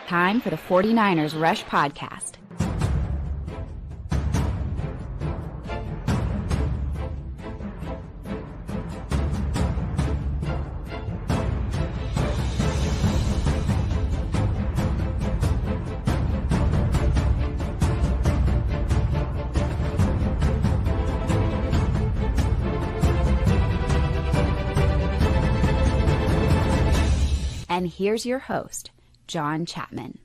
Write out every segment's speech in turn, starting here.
Time for the 49ers Rush Podcast. And here's your host, John Chapman.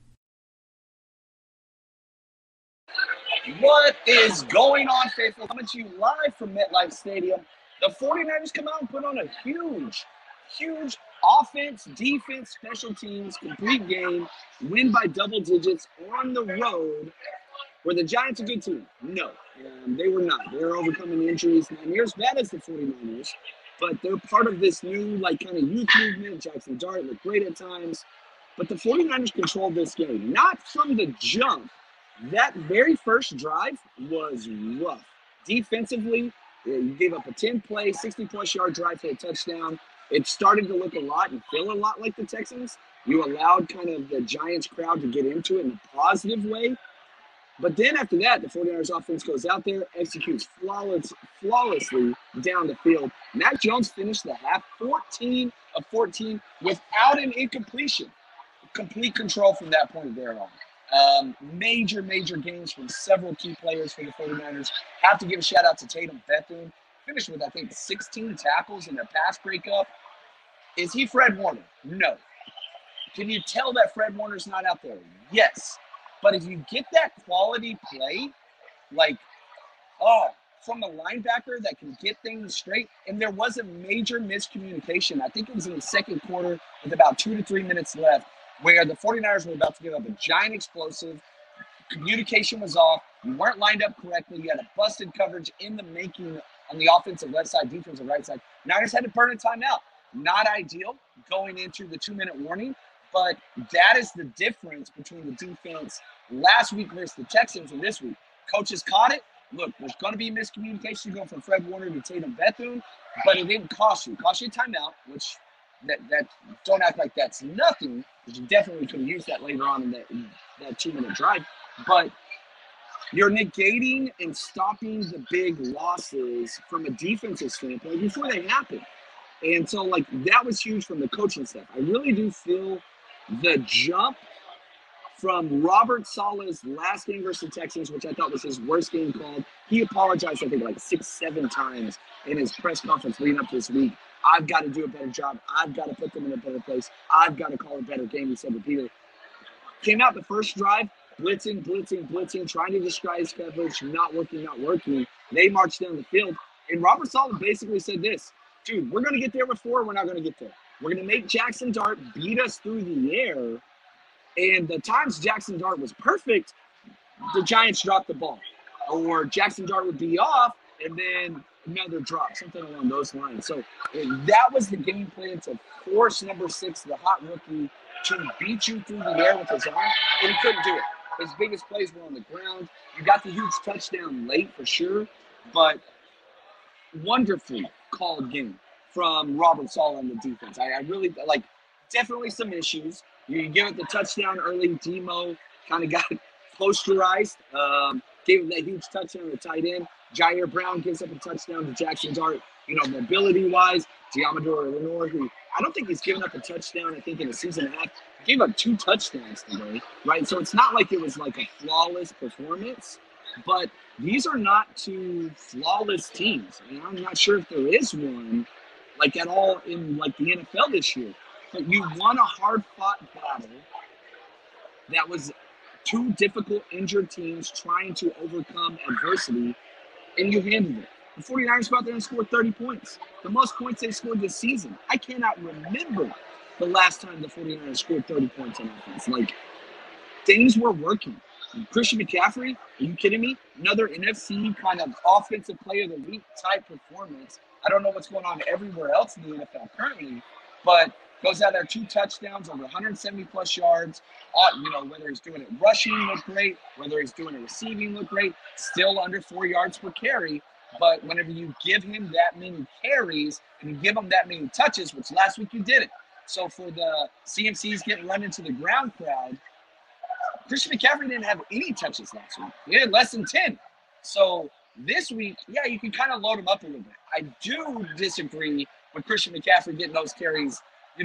What is going on, faithful? Coming to you live from MetLife Stadium. The 49ers come out and put on a huge offense, defense, special teams, complete game, win by double digits on the road. Were the Giants a good team? No, they were not. They were overcoming injuries. Not near as bad as the 49ers, but they're part of this new, kind of youth movement. Jackson Dart looked great at times. But the 49ers controlled this game. Not from the jump. That very first drive was rough. Defensively, you gave up a 10-play, 60-plus yard drive for a touchdown. It started to look a lot and feel a lot like the Texans. You allowed kind of the Giants crowd to get into it in a positive way. But then after that, the 49ers offense goes out there, executes flawlessly down the field. Mac Jones finished the half 14 of 14 without an incompletion. Complete control from that point there on. Major gains from several key players for the 49ers. Have to give a shout out to Tatum Bethune. Finished with, I think, 16 tackles in their pass breakup. Is he Fred Warner? No. Can you tell that Fred Warner's not out there? Yes. But if you get that quality play, from a linebacker that can get things straight, and there was a major miscommunication. I think it was in the second quarter with about 2 to 3 minutes left, where the 49ers were about to give up a giant explosive. Communication was off. You weren't lined up correctly. You had a busted coverage in the making on the offensive left side, defensive right side. Niners had to burn a timeout. Not ideal going into the 2-minute warning, but that is the difference between the defense last week versus the Texans and this week. Coaches caught it. Look, there's going to be miscommunication going from Fred Warner to Tatum Bethune, but it didn't cost you. It cost you a timeout, which that don't act like that's nothing, because you definitely could have used that later on in that 2-minute drive. But you're negating and stopping the big losses from a defensive standpoint before they happen. And so, that was huge from the coaching staff. I really do feel the jump from Robert Saleh's last game versus the Texans, which I thought was his worst game called. He apologized, I think, 6-7 times in his press conference leading up to this week. I've got to do a better job. I've got to put them in a better place. I've got to call a better game, he said repeatedly. Came out the first drive, blitzing, trying to disguise coverage, not working. They marched down the field. And Robert Saleh basically said this: dude, we're going to get there before, we're not going to get there. We're going to make Jackson Dart beat us through the air. And the times Jackson Dart was perfect, the Giants dropped the ball. Or Jackson Dart would be off, and then another drop, something along those lines. So that was the game plan, to force number 6, the hot rookie, to beat you through the air with his arm, and he couldn't do it. His biggest plays were on the ground. You got the huge touchdown late for sure, but wonderfully called game from Robert Saleh and the defense. I really definitely some issues. You give it the touchdown early. Demo kind of got posterized. Gave him that huge touchdown to the tight end. Jair Brown gives up a touchdown to Jackson Dart. Mobility-wise, Deommodore Lenoir, who I don't think he's given up a touchdown, I think, in a season and a half. He gave up 2 touchdowns today, right? So it's not like it was a flawless performance, but these are not 2 flawless teams. And I'm not sure if there is one, at all in, the NFL this year. But you won a hard-fought battle that was 2 difficult, injured teams trying to overcome adversity, and you handled it. The 49ers go out there and scored 30 points. The most points they scored this season. I cannot remember the last time the 49ers scored 30 points on offense. Things were working. Christian McCaffrey, are you kidding me? Another NFC kind of offensive player of the week type performance. I don't know what's going on everywhere else in the NFL currently, but goes out there, 2 touchdowns, over 170-plus yards. Whether he's doing it rushing, look great. Whether he's doing it receiving, look great. Still under 4 yards per carry. But whenever you give him that many carries and you give him that many touches, which last week you didn't. So for the CMCs getting run into the ground crowd, Christian McCaffrey didn't have any touches last week. He had less than 10. So this week, yeah, you can kind of load him up a little bit. I do disagree with Christian McCaffrey getting those carries,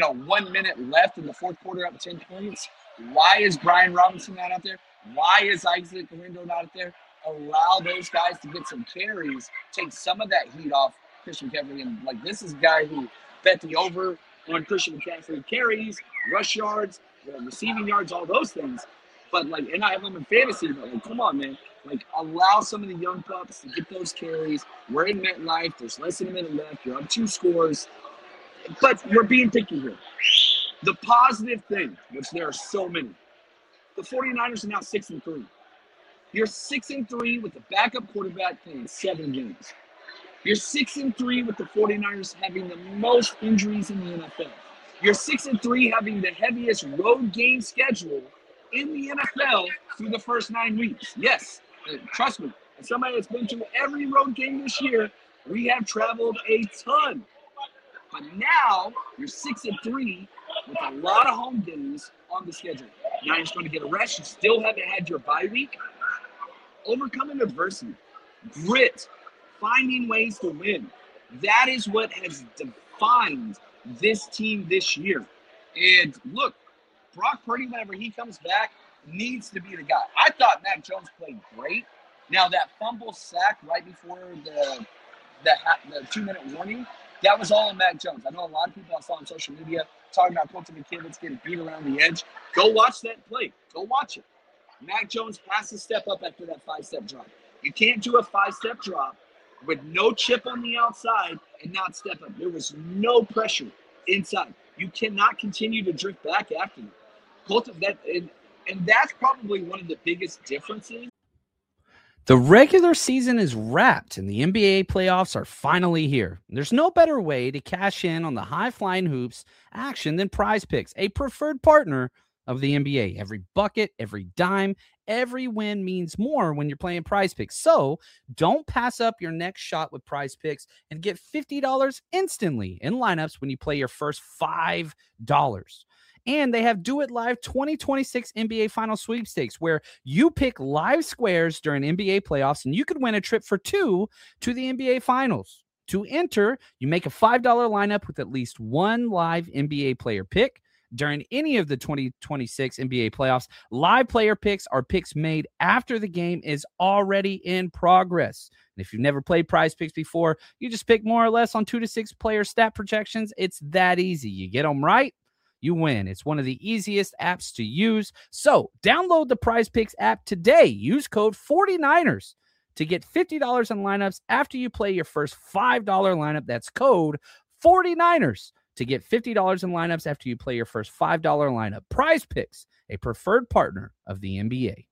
1 minute left in the fourth quarter up 10 points. Why is Brian Robinson not out there? Why is Isaac Lindo not out there? Allow those guys to get some carries, take some of that heat off Christian McCaffrey. And, this is a guy who bet the over on Christian McCaffrey carries, rush yards, receiving yards, all those things. But, and I have them in fantasy, but, come on, man. Allow some of the young pups to get those carries. We're in MetLife. There's less than a minute left. You're up 2 scores. But we're being picky here. The positive thing, which there are so many, the 49ers are now 6-3. You're 6-3 with the backup quarterback playing 7 games. You're 6-3 with the 49ers having the most injuries in the NFL. You're 6-3 having the heaviest road game schedule in the NFL through the first 9 weeks. Yes, trust me, as somebody that's been to every road game this year, we have traveled a ton. But now you're 6-3 with a lot of home games on the schedule. Now you're just going to get a rest. You still haven't had your bye week. Overcoming adversity, grit, finding ways to win. That is what has defined this team this year. And look, Brock Purdy, whenever he comes back, needs to be the guy. I thought Mac Jones played great. Now, that fumble sack right before the 2-minute warning, that was all on Mac Jones. I know a lot of people I saw on social media talking about Colton McKivitz getting beat around the edge. Go watch that play. Go watch it. Mac Jones has to step up after that 5-step drop. You can't do a 5-step drop with no chip on the outside and not step up. There was no pressure inside. You cannot continue to drift back after that. Colton, and that's probably one of the biggest differences. The regular season is wrapped and the NBA playoffs are finally here. There's no better way to cash in on the high-flying hoops action than Prize Picks, a preferred partner of the NBA. Every bucket, every dime, every win means more when you're playing Prize Picks. So don't pass up your next shot with Prize Picks and get $50 instantly in lineups when you play your first $5. And they have Do It Live 2026 NBA Final Sweepstakes, where you pick live squares during NBA playoffs, and you could win a trip for 2 to the NBA Finals. To enter, you make a $5 lineup with at least one live NBA player pick. During any of the 2026 NBA playoffs, live player picks are picks made after the game is already in progress. And if you've never played Prize Picks before, you just pick more or less on 2 to 6 player stat projections. It's that easy. You get them right, you win. It's one of the easiest apps to use. So download the Prize Picks app today. Use code 49ers to get $50 in lineups after you play your first $5 lineup. That's code 49ers to get $50 in lineups after you play your first $5 lineup. Prize Picks, a preferred partner of the NBA.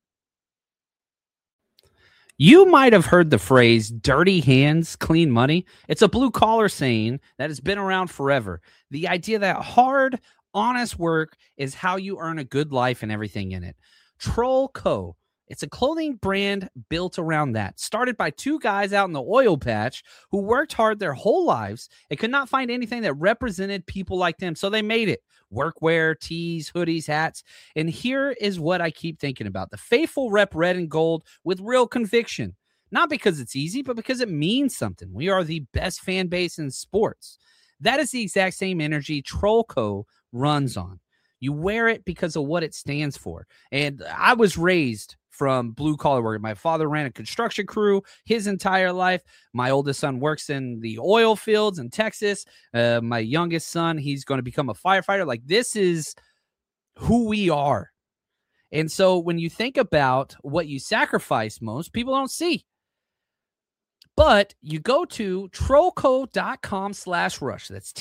You might have heard the phrase dirty hands, clean money. It's a blue-collar saying that has been around forever. The idea that hard, honest work is how you earn a good life and everything in it. Troll Co. It's a clothing brand built around that. Started by 2 guys out in the oil patch who worked hard their whole lives and could not find anything that represented people like them. So they made it. Workwear, tees, hoodies, hats. And here is what I keep thinking about. The faithful rep red and gold with real conviction. Not because it's easy, but because it means something. We are the best fan base in sports. That is the exact same energy Troll Co. runs on. You wear it because of what it stands for. And I was raised from blue collar work. My father ran a construction crew his entire life. My oldest son works in the oil fields in Texas. My youngest son, he's going to become a firefighter. This is who we are. And so when you think about what you sacrifice most, people don't see. But you go to trollco.com/rush. That's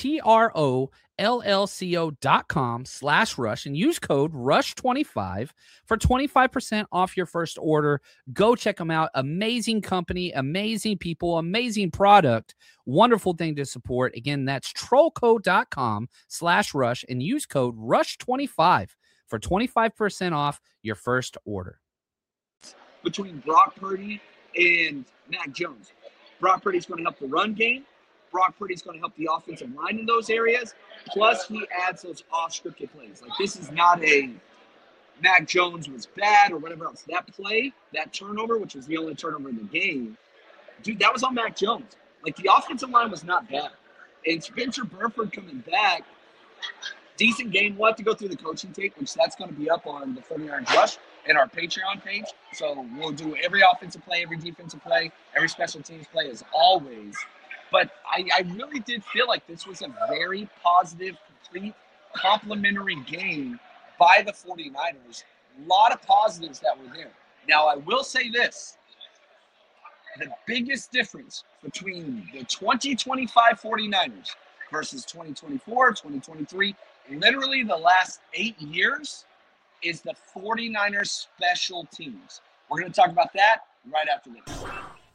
TROLLCO.com/rush and use code RUSH25 for 25% off your first order. Go check them out. Amazing company, amazing people, amazing product. Wonderful thing to support. Again, that's trollco.com/rush and use code RUSH25 for 25% off your first order. Between Brock Purdy and Mac Jones. Brock Purdy's going to help the run game. Brock Purdy's going to help the offensive line in those areas. Plus, he adds those off-scripted plays. This is not a Mac Jones was bad or whatever else. That play, that turnover, which was the only turnover in the game, dude, that was on Mac Jones. Like, the offensive line was not bad. And Spencer Burford coming back, decent game. We'll have to go through the coaching tape, which that's going to be up on the 49ers Rush and our Patreon page. So we'll do every offensive play, every defensive play, every special teams play as always. But I really did feel like this was a very positive, complete, complimentary game by the 49ers. A lot of positives that were there. Now, I will say this. The biggest difference between the 2025 49ers versus 2024, 2023, literally the last 8 years is the 49ers special teams. We're going to talk about that right after this.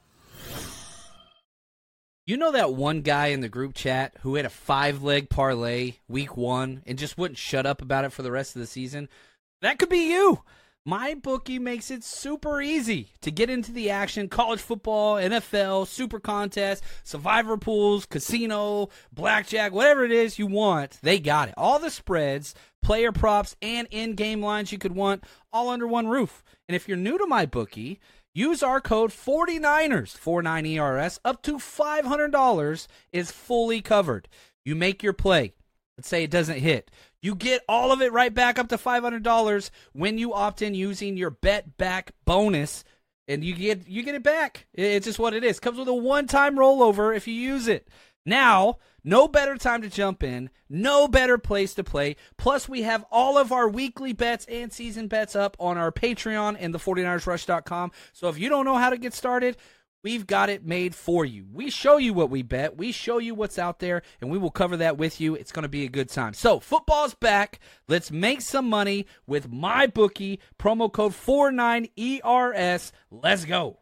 You know that one guy in the group chat who had a 5-leg parlay week 1 and just wouldn't shut up about it for the rest of the season? That could be you. MyBookie makes it super easy to get into the action. College football, NFL, super contest, survivor pools, casino, blackjack, whatever it is you want, they got it. All the spreads, player props, and in-game lines you could want all under one roof. And if you're new to MyBookie, use our code 49ers, 49ERS, up to $500 is fully covered. You make your play. Let's say it doesn't hit. You get all of it right back up to $500 when you opt in using your bet back bonus, and you get it back. It's just what it is. Comes with a one-time rollover if you use it. Now, no better time to jump in, no better place to play. Plus, we have all of our weekly bets and season bets up on our Patreon and the 49ersrush.com. So if you don't know how to get started, we've got it made for you. We show you what we bet. We show you what's out there, and we will cover that with you. It's going to be a good time. So, football's back. Let's make some money with MyBookie. Promo code 49ERS. Let's go.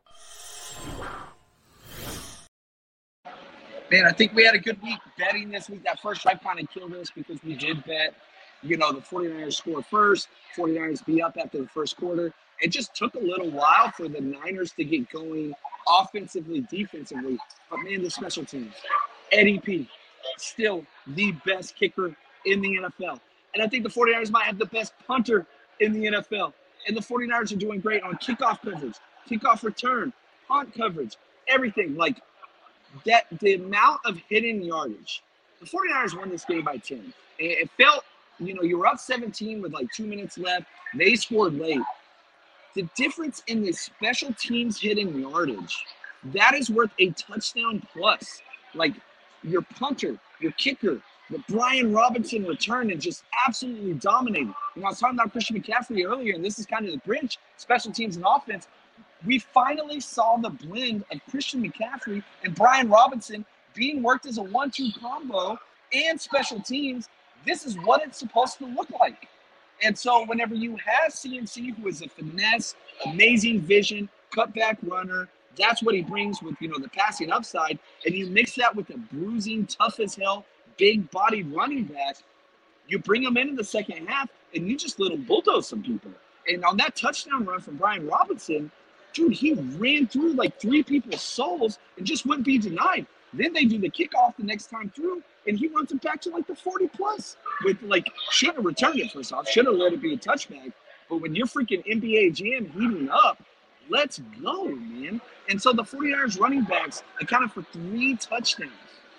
Man, I think we had a good week betting this week. That first drive kind of killed us because we did bet, the 49ers score first, 49ers be up after the first quarter. It just took a little while for the Niners to get going offensively, defensively. But, man, the special teams. Eddie P, still the best kicker in the NFL. And I think the 49ers might have the best punter in the NFL. And the 49ers are doing great on kickoff coverage, kickoff return, punt coverage, everything. Like, that the amount of hidden yardage. The 49ers won this game by 10. It felt, you were up 17 with like 2 minutes left. They scored late. The difference in the special teams hidden yardage, that is worth a touchdown plus. Like, your punter, your kicker, the Brian Robinson return and just absolutely dominated. I was talking about Christian McCaffrey earlier, and this is kind of the bridge, special teams and offense. We finally saw the blend of Christian McCaffrey and Brian Robinson being worked as a 1-2 combo and special teams. This is what it's supposed to look like. And so whenever you have CMC, who is a finesse, amazing vision, cutback runner, that's what he brings with, the passing upside. And you mix that with a bruising, tough as hell, big-bodied running back, you bring him in the second half, and you just little bulldoze some people. And on that touchdown run from Brian Robinson, dude, he ran through like 3 people's souls and just wouldn't be denied. Then they do the kickoff the next time through, and he runs it back to like the 40-plus. With should have returned it first off, should have let it be a touchback. But when you're freaking NBA Jam heating up, let's go, man. And so the 49ers running backs accounted for 3 touchdowns.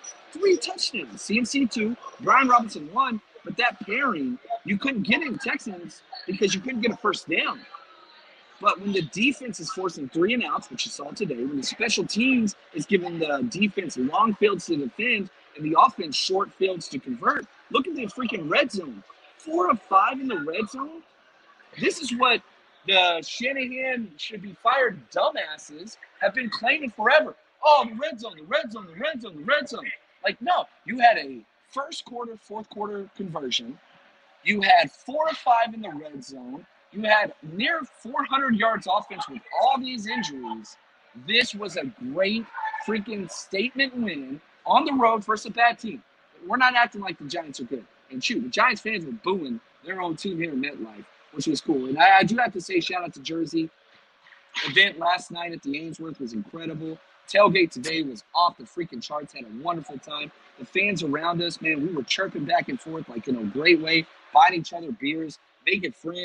3 touchdowns. CMC 2, Brian Robinson 1, but that pairing, you couldn't get in Texans because you couldn't get a first down. But when the defense is forcing 3 and outs, which you saw today, when the special teams is giving the defense long fields to defend and the offense short fields to convert, look at the freaking red zone. 4 of 5 in the red zone. This is what the Shanahan should be fired dumbasses have been claiming forever. Oh, the red zone, the red zone, the red zone, the red zone. Like, no, you had a first quarter, fourth quarter conversion. You had 4 of 5 in the red zone. You had near 400 yards offense with all these injuries. This was a great freaking statement win on the road versus a bad team. We're not acting like the Giants are good. And shoot, the Giants fans were booing their own team here in MetLife, which was cool. And I do have to say, shout out to Jersey. Event last night at the Ainsworth was incredible. Tailgate today was off the freaking charts. Had a wonderful time. The fans around us, man, we were chirping back and forth like in a great way, buying each other beers, making friends.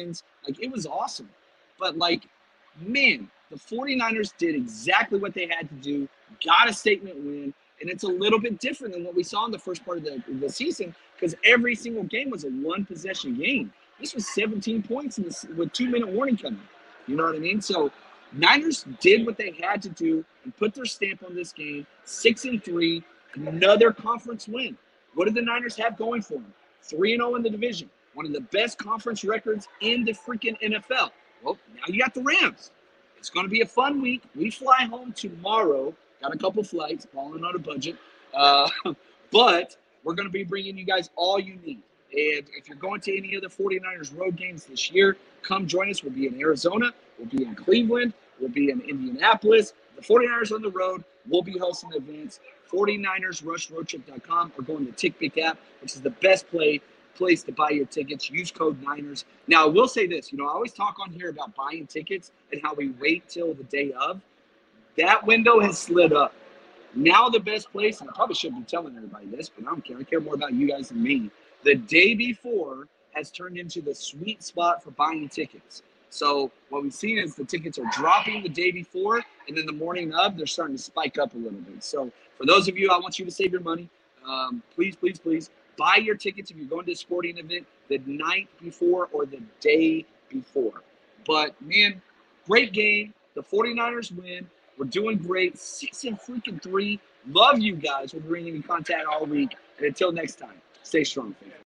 Like, it was awesome. But, like, man, the 49ers did exactly what they had to do, got a statement win, and it's a little bit different than what we saw in the first part of the season because every single game was a one-possession game. This was 17 points with 2-minute warning coming. You know what I mean? So Niners did what they had to do and put their stamp on this game. 6-3, another conference win. What did the Niners have going for them? 3-0 in the division, one of the best conference records in the freaking NFL. Well, now you got the Rams. It's going to be a fun week. We fly home tomorrow. Got a couple flights, falling on a budget. But we're going to be bringing you guys all you need. And if you're going to any of the 49ers road games this year, come join us. We'll be in Arizona. We'll be in Cleveland. We'll be in Indianapolis. The 49ers on the road. We'll be hosting events. 49ersrushroadtrip.com or go on the TickPick app, which is the best place to buy your tickets. Use code Niners. Now, I will say this. I always talk on here about buying tickets and how we wait till the day of. That window has slid up. Now the best place, and I probably shouldn't be telling everybody this, but I don't care. I care more about you guys than me. The day before has turned into the sweet spot for buying tickets. So what we've seen is the tickets are dropping the day before, and then the morning of, they're starting to spike up a little bit. So for those of you, I want you to save your money. Please, please, please buy your tickets if you're going to a sporting event the night before or the day before. But, man, great game. The 49ers win. We're doing great. 6-3. Love you guys. We'll be bringing you content all week. And until next time, stay strong, fans.